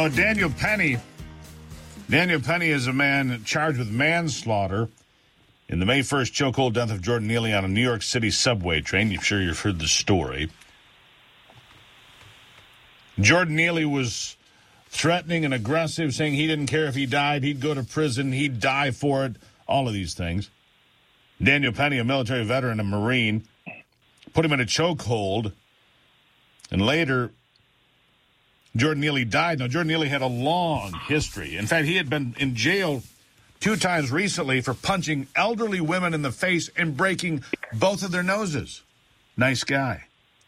Daniel Penny. Daniel Penny is a man charged with manslaughter in the May 1st chokehold death of Jordan Neely on a New York City subway train. I'm sure you've heard the story. Jordan Neely was threatening and aggressive, saying he didn't care if he died. He'd go to prison. He'd die for it. All of these things. Daniel Penny, a military veteran, a Marine, put him in a chokehold. And later, Jordan Neely died. Now, Jordan Neely had a long history. In fact, he had been in jail 2 times recently for punching elderly women in the face and breaking both of their noses. Nice guy.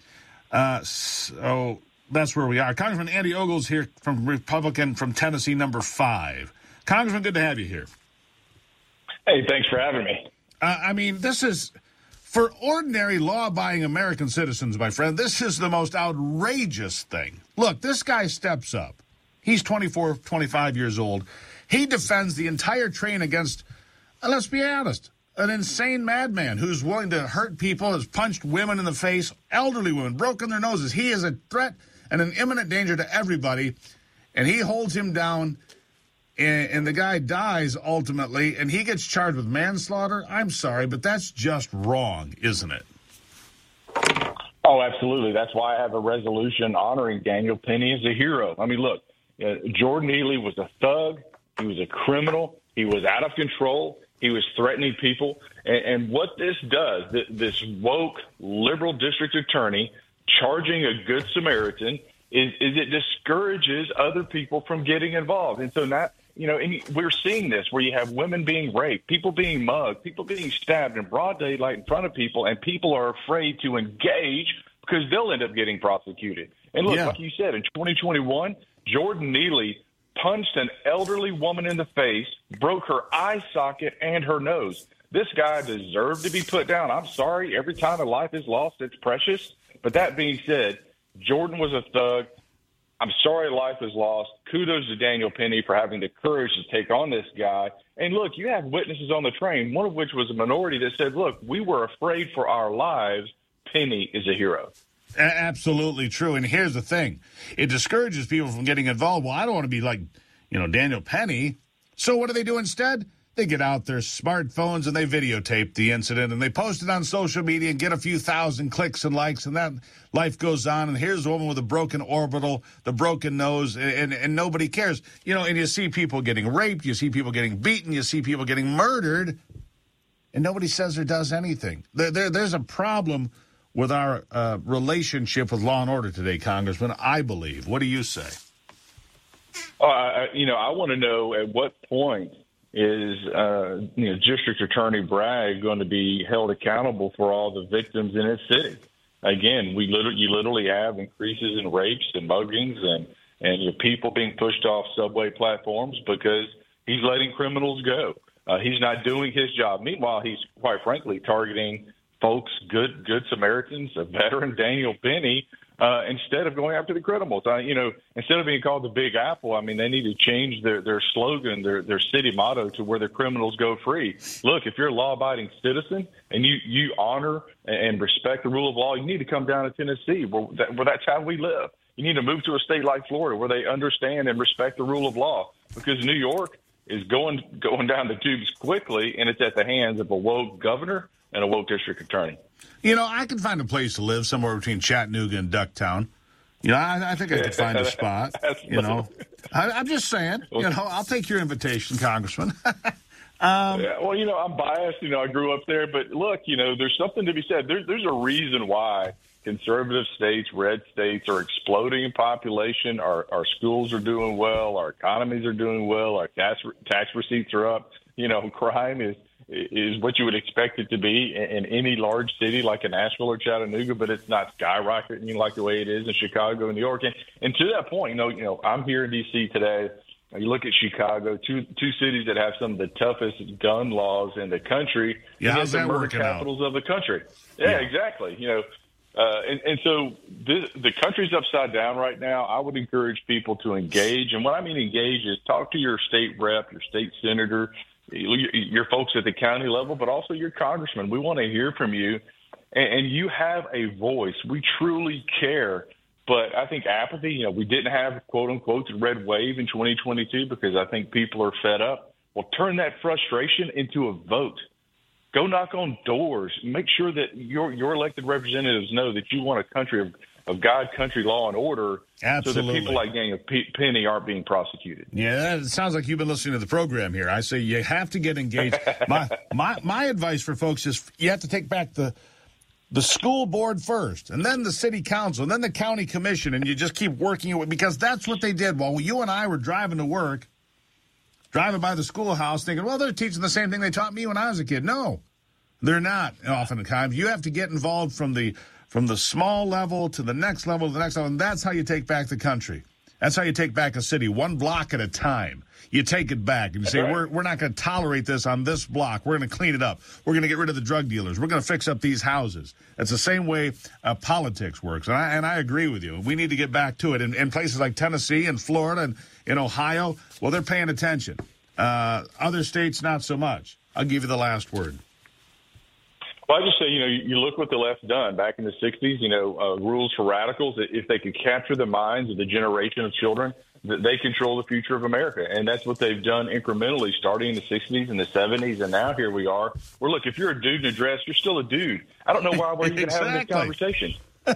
So that's where we are. Congressman Andy Ogles here from Republican from Tennessee, number 5. Congressman, good to have you here. Hey, thanks for having me. I mean, this is, for ordinary law-abiding American citizens, my friend, this is the most outrageous thing. Look, this guy steps up. He's 24, 25 years old. He defends the entire train against, let's be honest, an insane madman who's willing to hurt people, has punched women in the face, elderly women, broken their noses. He is a threat and an imminent danger to everybody, and he holds him down, and the guy dies ultimately, and he gets charged with manslaughter. I'm sorry, but that's just wrong, isn't it? Oh, absolutely. That's why I have a resolution honoring Daniel Penny as a hero. I mean, look, Jordan Neely was a thug. He was a criminal. He was out of control. He was threatening people. And what this does, this woke liberal district attorney charging a good Samaritan, is it discourages other people from getting involved. And so now, and we're seeing this where you have women being raped, people being mugged, people being stabbed in broad daylight in front of people, and people are afraid to engage because they'll end up getting prosecuted. And look, like you said, in 2021, Jordan Neely punched an elderly woman in the face, broke her eye socket and her nose. This guy deserved to be put down. I'm sorry. Every time a life is lost, it's precious. But that being said, Jordan was a thug. I'm sorry life is lost. Kudos to Daniel Penny for having the courage to take on this guy. And look, you have witnesses on the train, one of which was a minority that said, look, we were afraid for our lives. Penny is a hero. Absolutely true. And here's the thing. It discourages people from getting involved. Well, I don't want to be like, Daniel Penny. So what do they do instead? They get out their smartphones and they videotape the incident and they post it on social media and get a few thousand clicks and likes, and that life goes on. And here's a woman with a broken orbital, the broken nose, and nobody cares. And you see people getting raped, you see people getting beaten, you see people getting murdered, and nobody says or does anything. There's a problem with our relationship with law and order today, Congressman, I believe. What do you say? I want to know at what point is District Attorney Bragg going to be held accountable for all the victims in his city? Again, you literally have increases in rapes and muggings and people being pushed off subway platforms because he's letting criminals go. He's not doing his job. Meanwhile, he's quite frankly targeting folks, good Samaritans, a veteran, Daniel Penny, instead of going after the criminals. Instead of being called the Big Apple, I mean, they need to change their slogan, their city motto to where the criminals go free. Look, if you're a law-abiding citizen and you honor and respect the rule of law, you need to come down to Tennessee, where that's how we live. You need to move to a state like Florida where they understand and respect the rule of law, because New York is going down the tubes quickly, and it's at the hands of a woke governor and a woke district attorney. I could find a place to live somewhere between Chattanooga and Ducktown. I think I could find a spot. I'm just saying. I'll take your invitation, Congressman. I'm biased. I grew up there, but look, there's something to be said. There's a reason why conservative states, red states, are exploding in population. Our schools are doing well. Our economies are doing well. Our tax receipts are up. Crime is what you would expect it to be in any large city like a Nashville or Chattanooga, but it's not skyrocketing like the way it is in Chicago and New York. And to that point, I'm here in D.C. today. You look at Chicago, two cities that have some of the toughest gun laws in the country. Yeah, how's the that murder working capitals out? of the country. Yeah, exactly. And so the country's upside down right now. I would encourage people to engage. And what I mean engage is talk to your state rep, your state senator, your folks at the county level, but also your congressman. We want to hear from you, and you have a voice. We truly care But I think apathy, we didn't have, quote unquote, the red wave in 2022 because I think people are fed up. Well, turn that frustration into a vote. Go knock on doors. Make sure that your elected representatives know that you want a country of God, country, law, and order. Absolutely. So that people like Daniel Penny aren't being prosecuted. Yeah, it sounds like you've been listening to the program here. I say you have to get engaged. My advice for folks is you have to take back the school board first, and then the city council, and then the county commission, and you just keep working it, because that's what they did. While you and I were driving to work, driving by the schoolhouse thinking, well, they're teaching the same thing they taught me when I was a kid. No, they're not oftentimes. You have to get involved from the small level to the next level to the next level, and that's how you take back the country. That's how you take back a city, one block at a time. You take it back and you say, we're not going to tolerate this on this block. We're going to clean it up. We're going to get rid of the drug dealers. We're going to fix up these houses. It's the same way politics works. And I agree with you. We need to get back to it. In places like Tennessee and Florida and in Ohio, well, they're paying attention. Other states, not so much. I'll give you the last word. Well, I just say, you look what the left's done back in the 60s, rules for radicals. If they could capture the minds of the generation of children, that they control the future of America. And that's what they've done incrementally, starting in the 60s and the 70s. And now here we are. Well, look, if you're a dude in a dress, you're still a dude. I don't know why we're even having this conversation.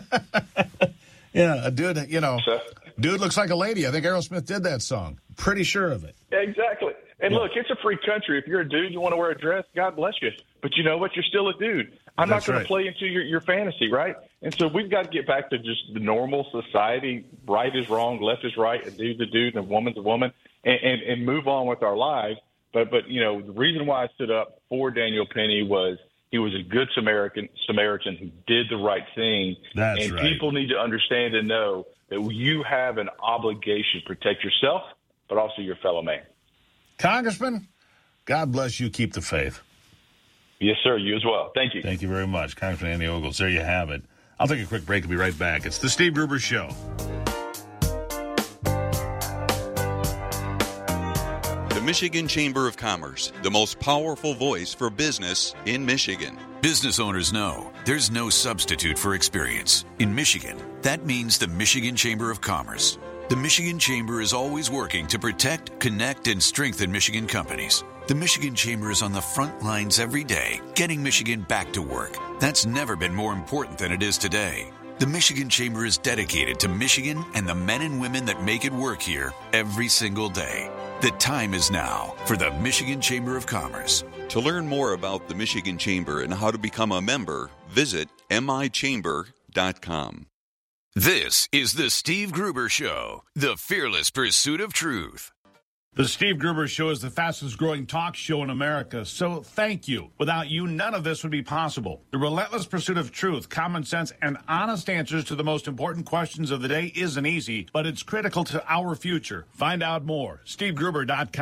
Yeah, a dude, dude looks like a lady. I think Aerosmith did that song. Pretty sure of it. Exactly. And look, it's a free country. If you're a dude, you want to wear a dress, God bless you. But you know what? You're still a dude. I'm not going to play into your fantasy, right? And so we've got to get back to just the normal society. Right is wrong, left is right, a dude's a dude, and a woman's a woman, and move on with our lives. But the reason why I stood up for Daniel Penny was he was a good Samaritan who did the right thing. That's right. People need to understand and know that you have an obligation to protect yourself, but also your fellow man. Congressman, God bless you. Keep the faith. Yes, sir. You as well. Thank you. Thank you very much. Congressman Andy Ogles. There you have it. I'll take a quick break and be right back. It's the Steve Gruber Show. The Michigan Chamber of Commerce, the most powerful voice for business in Michigan. Business owners know there's no substitute for experience. In Michigan, that means the Michigan Chamber of Commerce. The Michigan Chamber is always working to protect, connect, and strengthen Michigan companies. The Michigan Chamber is on the front lines every day, getting Michigan back to work. That's never been more important than it is today. The Michigan Chamber is dedicated to Michigan and the men and women that make it work here every single day. The time is now for the Michigan Chamber of Commerce. To learn more about the Michigan Chamber and how to become a member, visit michamber.com. This is the Steve Gruber Show, the fearless pursuit of truth. The Steve Gruber Show is the fastest growing talk show in America, so thank you. Without you, none of this would be possible. The relentless pursuit of truth, common sense, and honest answers to the most important questions of the day isn't easy, but it's critical to our future. Find out more. SteveGruber.com.